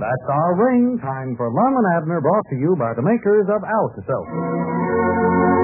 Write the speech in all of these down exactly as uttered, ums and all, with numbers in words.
That's our ring. Time for Lum and Abner, brought to you by the makers of Alka-Seltzer.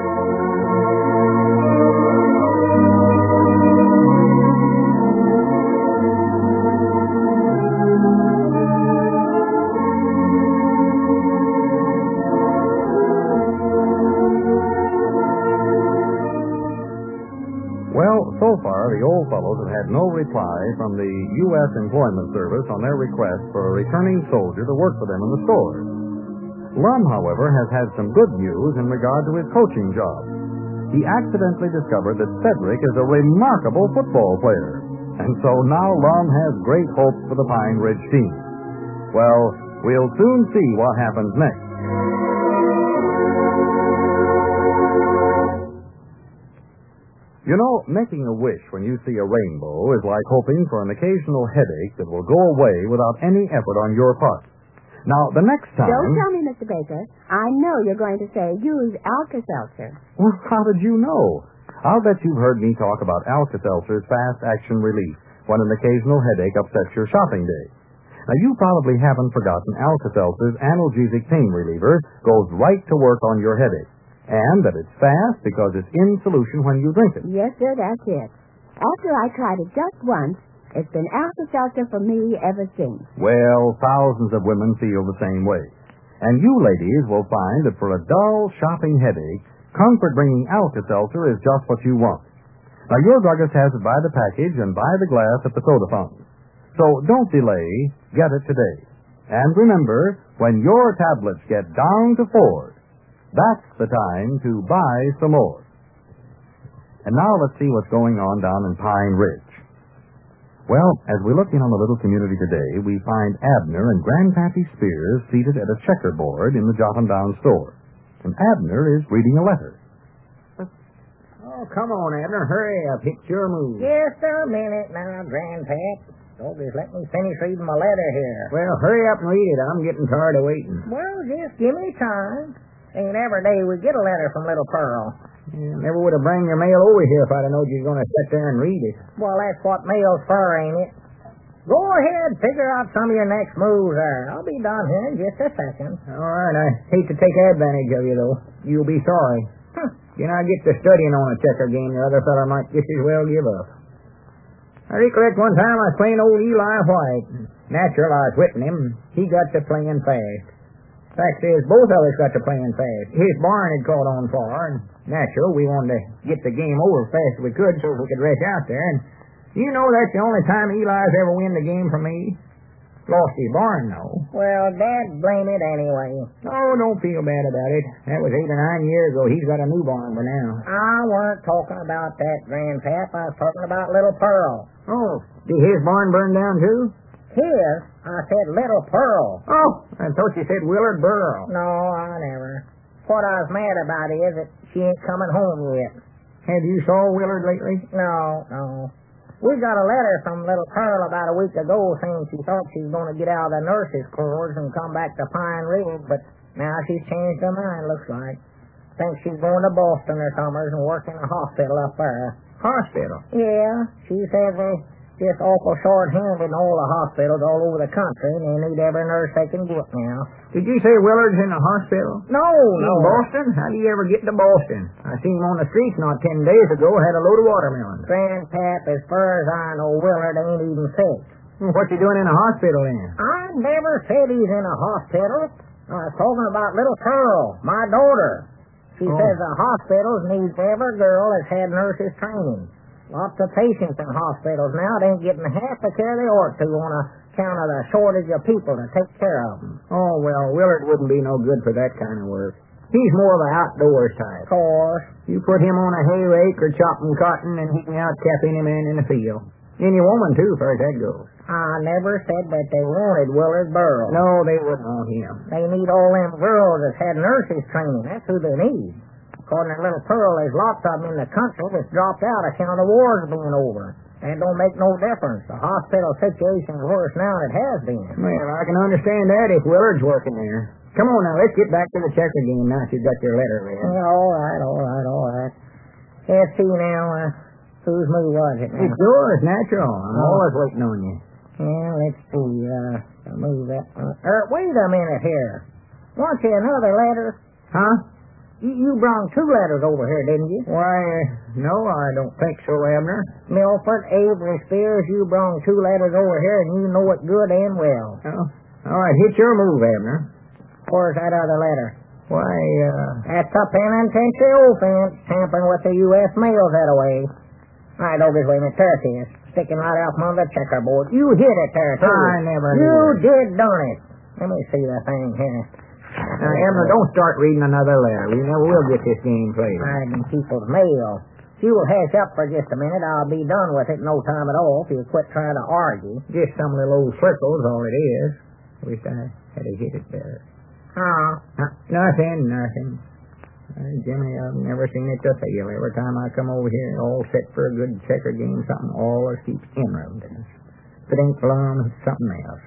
Well, so far, the old fellows have had no reply from the U S Employment Service on their request for a returning soldier to work for them in the stores. Lum, however, has had some good news in regard to his coaching job. He accidentally discovered that Cedric is a remarkable football player, and so now Lum has great hopes for the Pine Ridge team. Well, we'll soon see what happens next. You know, making a wish when you see a rainbow is like hoping for an occasional headache that will go away without any effort on your part. Now, the next time... Don't tell me, Mister Baker. I know you're going to say use Alka-Seltzer. Well, how did you know? I'll bet you've heard me talk about Alka-Seltzer's fast action relief when an occasional headache upsets your shopping day. Now, you probably haven't forgotten Alka-Seltzer's analgesic pain reliever goes right to work on your headache. And that it's fast because it's in solution when you drink it. Yes, sir, that's it. After I tried it just once, it's been Alka-Seltzer for me ever since. Well, thousands of women feel the same way. And you ladies will find that for a dull shopping headache, comfort-bringing Alka-Seltzer is just what you want. Now, your druggist has it by the package and by the glass at the soda fountain. So don't delay. Get it today. And remember, when your tablets get down to four, that's the time to buy some more. And now let's see what's going on down in Pine Ridge. Well, as we look in on the little community today, we find Abner and Grandpappy Spears seated at a checkerboard in the Jot 'em Down store. And Abner is reading a letter. Oh, come on, Abner. Hurry up. It's your move. Just a minute now, Grandpap. Don't just let me finish reading my letter here. Well, hurry up and read it. I'm getting tired of waiting. Well, just give me time. Ain't every day we get a letter from Little Pearl. Yeah, never would have brought your mail over here if I'd have known you were going to sit there and read it. Well, that's what mail's for, ain't it? Go ahead, figure out some of your next moves there. I'll be down here in just a second. All right, I hate to take advantage of you, though. You'll be sorry. Huh. You know, I get to studying on a checker game, the other fella might just as well give up. I recollect one time I was playing old Eli White. Natural, I was whipping him. He got to playing fast. Fact is, both of us got to playing fast. His barn had caught on fire, and natural, we wanted to get the game over as fast as we could so we could rush out there. And you know that's the only time Eli's ever win the game for me. Lost his barn, though. Well, Dad, blame it anyway. Oh, don't feel bad about it. That was eight or nine years ago. He's got a new barn by now. I weren't talking about that, Grandpap. I was talking about Little Pearl. Oh, did his barn burn down, too? Here, I said Little Pearl. Oh, I thought you said Willard Burrow. No, I never. What I was mad about is that she ain't coming home yet. Have you saw Willard lately? No, no. We got a letter from Little Pearl about a week ago saying she thought she was going to get out of the nurse's corps and come back to Pine Ridge, but now she's changed her mind, looks like. Thinks she's going to Boston or summers and work in a hospital up there. Hospital? Yeah, she says they just awful short-handed in all the hospitals all over the country, and they need every nurse they can get now. Did you say Willard's in the hospital? No, no. In Boston? How do you ever get to Boston? I seen him on the streets not ten days ago, had a load of watermelons. Grandpap, as far as I know, Willard ain't even sick. What's he doing in a hospital then? I never said he's in a hospital. I was talking about Little Pearl, my daughter. She Oh. says the hospitals need every girl that's had nurses training. Lots of patients in hospitals now. They ain't getting half the care they ought to on account of the shortage of people to take care of them. Oh, well, Willard wouldn't be no good for that kind of work. He's more of an outdoors type. Of course. You put him on a hay rake or chopping cotton and he can outcap any man in the field. Any woman, too, as far as that goes. I never said that they wanted Willard Burrow. No, they wouldn't want him. They need all them girls that's had nurses training. That's who they need. According to Little Pearl, there's lots of them in the country that's dropped out account of the wars being over. And it don't make no difference. The hospital situation's worse now than it has been. Well, I can understand that if Willard's working there. Come on now, let's get back to the checker game now that you've got your letter read. Yeah, all right, all right, all right. Let's see now, uh, whose move was it now? It's yours, natural. I'm Oh. always waiting on you. Yeah, let's see. Uh, I'll move that one. Er, wait a minute here. Want you another letter? Huh? You, you brought two letters over here, didn't you? Why, no, I don't think so, Abner. Milford, Avery, Spears, you brought two letters over here, and you know it good and well. Oh, all right, hit your move, Abner. Where's that other letter? Why, uh... That's a penitentiary offense, tampering with the U S mail that away. All right, Ogus, wait a minute. There it is. Sticking right out from under the checkerboard. You hit it there, too. I never You did. did, done it. Let me see the thing here. Now, Abner, don't start reading another letter. We never will get this game played. Hiding people's mail. If you will hash up for just a minute, I'll be done with it in no time at all if you quit trying to argue. Just some little old circles, all it is. Wish I had hit it better. Huh? Uh, nothing, nothing. Uh, Jimmy, I've never seen it to fail. Every time I come over here, all set for a good checker game, something always keeps interrupting us. If it ain't Plum, it's something else.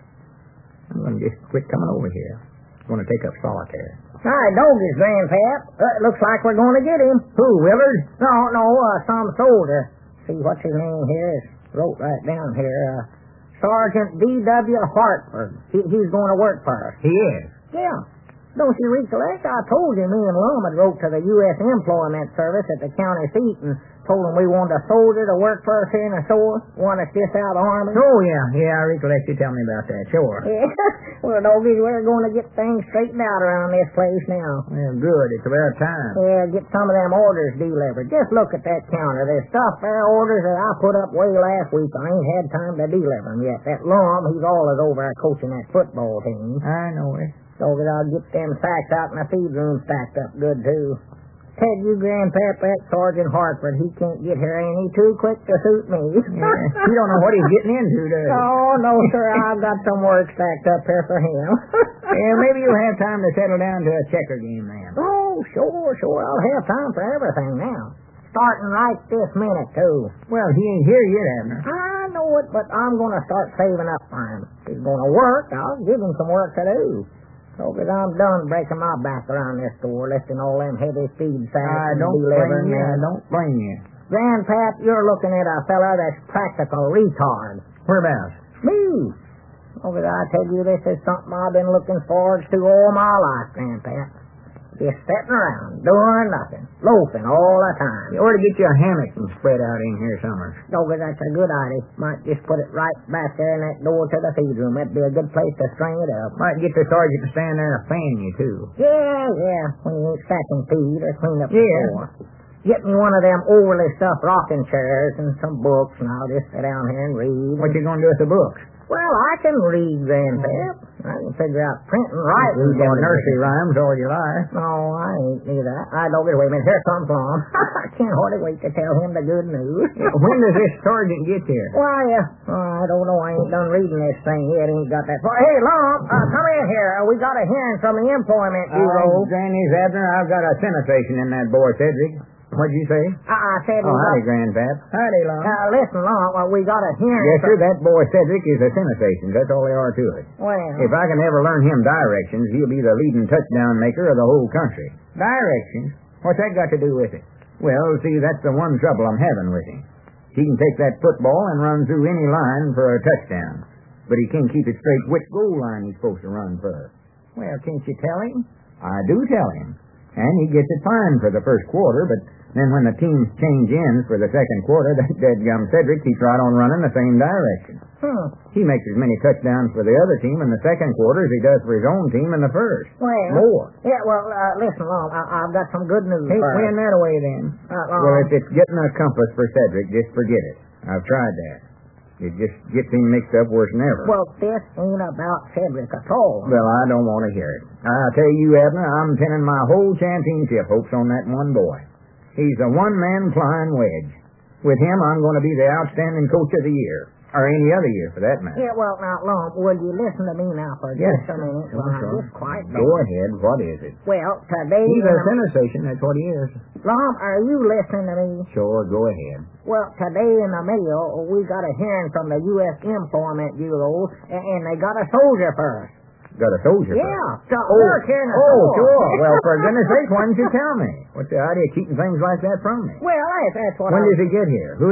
I'm going to just quit coming over here. I'm going to take up solitaire. All right, Dogus, Grandpap. Uh, looks like we're going to get him. Who, Willard? No, no, uh, some soldier. See, what's his name here? It's wrote right down here. Uh, Sergeant D W Hartford. He, he's going to work for us. He is. Yeah. Don't you recollect? I told you me and Lum had wrote to the U S Employment Service at the county seat and told them we wanted a soldier to work for us here in the store. Want us just out of Army. Oh, yeah. Yeah, I recollect you telling me about that. Sure. Yeah. Well, Doggy, we're going to get things straightened out around this place now. Well, good. It's about time. Yeah, get some of them orders delivered. Just look at that counter. There's stuff there, orders that I put up way last week. I ain't had time to deliver them yet. That Lum, he's always over there coaching that football team. I know it. So that I'll get them sacks out in the feed room stacked up good, too. Tell you, Grandpap, that Sergeant Hartford, he can't get here any too quick to suit me. Yeah. You don't know what he's getting into, do you? Oh, no, sir. I've got some work stacked up here for him. Yeah, maybe you'll have time to settle down to a checker game, then. Oh, sure, sure. I'll have time for everything now. Starting right this minute, too. Well, he ain't here yet, Abner. I know it, but I'm going to start saving up for him. If he's going to work, I'll give him some work to do. So that I'm done breaking my back around this store, lifting all them heavy feed sacks I and don't delivering blame you. I them. don't blame you. Grandpap, you're looking at a fella that's practical retard. Whereabouts? Me. Oh, but I tell you, this is something I've been looking forward to all my life, Grandpap. Just sitting around, doing nothing, loafing all the time. You ought to get you a hammock and spread out in here somewhere. Oh, but that's a good idea. Might just put it right back there in that door to the feed room. That'd be a good place to string it up. Might get the sergeant to stand there and fan you, too. Yeah, yeah, when you ain't stacking feed or clean up the Yeah. floor. Get me one of them overly stuffed rocking chairs and some books, and I'll just sit down here and read. What you going to do with the books? Well, I can read, Grandpap. I can figure out printing, writing. Read them nursery rhymes all your life. No, I ain't neither. I don't get away. Wait a minute. Here comes Lum. I can't hardly wait to tell him the good news. When does this sergeant get here? Why, uh, I don't know. I ain't done reading this thing yet. Ain't got that far. Hey, Lum, uh, come in here. Uh, we got a hearing from the employment bureau. Oh, Granny's Abner, I've got a sensation in that boy, Cedric. What'd you say? Uh, I said Oh, we howdy, got... Grandpap. Howdy, Lum. Uh, listen, Lum, uh, we got a hearing Yes, sir, from... that boy Cedric is a sensation. That's all there are to it. Well... If I can ever learn him directions, he'll be the leading touchdown maker of the whole country. Directions? What's that got to do with it? Well, see, that's the one trouble I'm having with him. He can take that football and run through any line for a touchdown, but he can't keep it straight which goal line he's supposed to run for. Well, can't you tell him? I do tell him. And he gets it fine for the first quarter, but then when the teams change ends for the second quarter, that deadgum Cedric keeps right on running the same direction. Hmm. He makes as many touchdowns for the other team in the second quarter as he does for his own team in the first. Well... More. Yeah, well, uh, listen, Lum, I- I've got some good news Hey, for win that away then. Uh, Lum. Well, if it's getting a compass for Cedric, just forget it. I've tried that. It just gets him mixed up worse than ever. Well, this ain't about Cedric at all. Well, I don't want to hear it. I tell you, Abner, I'm pinning my whole championship hopes on that one boy. He's a one-man flying wedge. With him, I'm going to be the outstanding coach of the year. Or any other year, for that matter. Yeah, well, now, Lum, will you listen to me now for Yes. just a minute? Sure, Well, now, sure. just quiet Go down. ahead. What is it? Well, today... He's in a the- sensation. That's what he is. Lum, are you listening to me? Sure, go ahead. Well, today in the mail, we got a hearing from the U S Employment Bureau, and, and they got a soldier for us. Got a soldier. Yeah, for to Oh, work here in the oh, store. sure. Well, for goodness sake, why didn't you tell me? What's the idea of keeping things like that from me? Well, that's, that's what When I... does he get here? Who is he?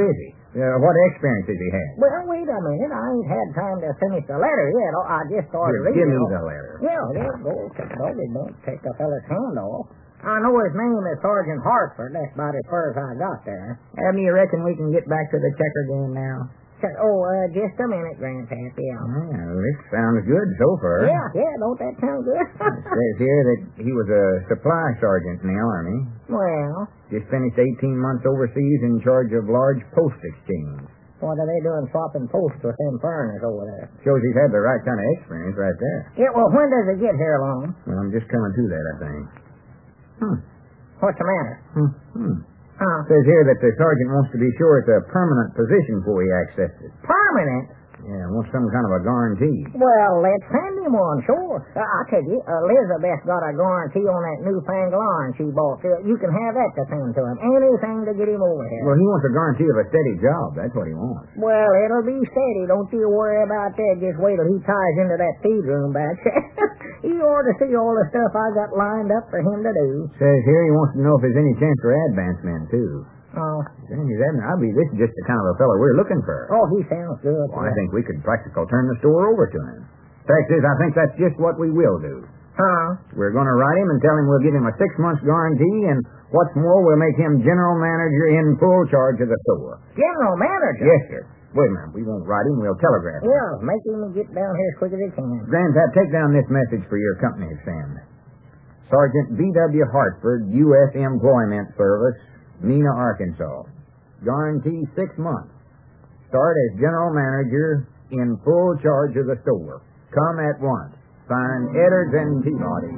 Uh, what experience has he had? Well, wait a minute. I ain't had time to finish the letter yet. Oh, I just started Here, give reading. me the letter. Yeah, there you go. Take it don't take the fella's hand off. I know his name is Sergeant Hartford. That's about as far as I got there. How do you reckon we can get back to the checker game now? So, oh, uh, just a minute, Grandpap. Yeah. Well, this sounds good so far. Yeah, yeah, don't that sound good? It says here that he was a supply sergeant in the Army. Well, Just finished eighteen months overseas in charge of large post exchange. what are they doing swapping posts with them foreigners over there? Shows he's had the right kind of experience right there. Yeah, well, when does it get here, Long? Well, I'm just coming to that, I think. Hmm. What's the matter? Hmm. hmm. Huh? It says here that the sergeant wants to be sure it's a permanent position before he accesses it. Permanent? Yeah, wants some kind of a guarantee. Well, let's send him one, sure. Uh, I tell you, Elizabeth got a guarantee on that newfangled iron she bought. Uh, You can have that to send to him. Anything to get him over here. Well, he wants a guarantee of a steady job. That's what he wants. Well, it'll be steady. Don't you worry about that. Just wait till he ties into that feed room back. He ought to see all the stuff I got lined up for him to do. Says here he wants to know if there's any chance for advancement, too. Oh, Then he's having, I mean, this is just the kind of a fellow we're looking for. oh, he sounds good. Well, I think we could practically turn the store over to him. Fact is, I think that's just what we will do. Huh? We're going to write him and tell him we'll give him a six-month guarantee, and what's more, we'll make him general manager in full charge of the store. General manager? Yes, sir. Wait a minute. We won't write him. We'll telegraph him. Yeah, make him get down here as quick as he can. Grandpap, take down this message for your company to send. Sergeant B W Hartford, U S Employment Service, Mena, Arkansas. Guarantee six months. Start as general manager in full charge of the store. Come at once. Signed, Edders and Peabody.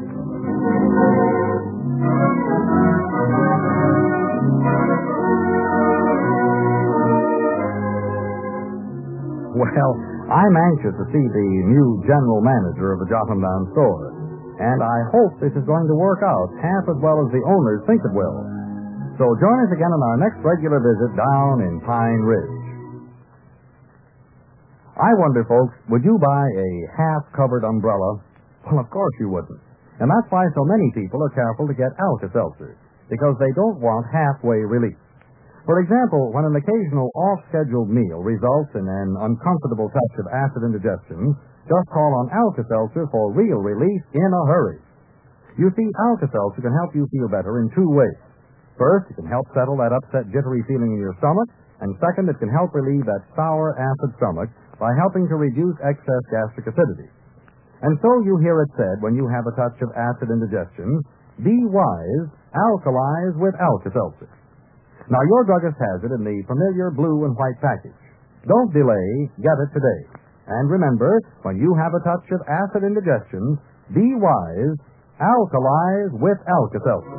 Well, I'm anxious to see the new general manager of the Jotundown store, and I hope this is going to work out half as well as the owners think it will. So join us again on our next regular visit down in Pine Ridge. I wonder, folks, would you buy a half-covered umbrella? Well, of course you wouldn't. And that's why so many people are careful to get Alka-Seltzer, because they don't want halfway relief. For example, when an occasional off-scheduled meal results in an uncomfortable touch of acid indigestion, just call on Alka-Seltzer for real relief in a hurry. You see, Alka-Seltzer can help you feel better in two ways. First, it can help settle that upset, jittery feeling in your stomach, and second, it can help relieve that sour, acid stomach by helping to reduce excess gastric acidity. And so you hear it said when you have a touch of acid indigestion, be wise, alkalize with Alka-Seltzer. Now, your druggist has it in the familiar blue and white package. Don't delay, get it today. And remember, when you have a touch of acid indigestion, be wise, alkalize with Alka-Seltzer.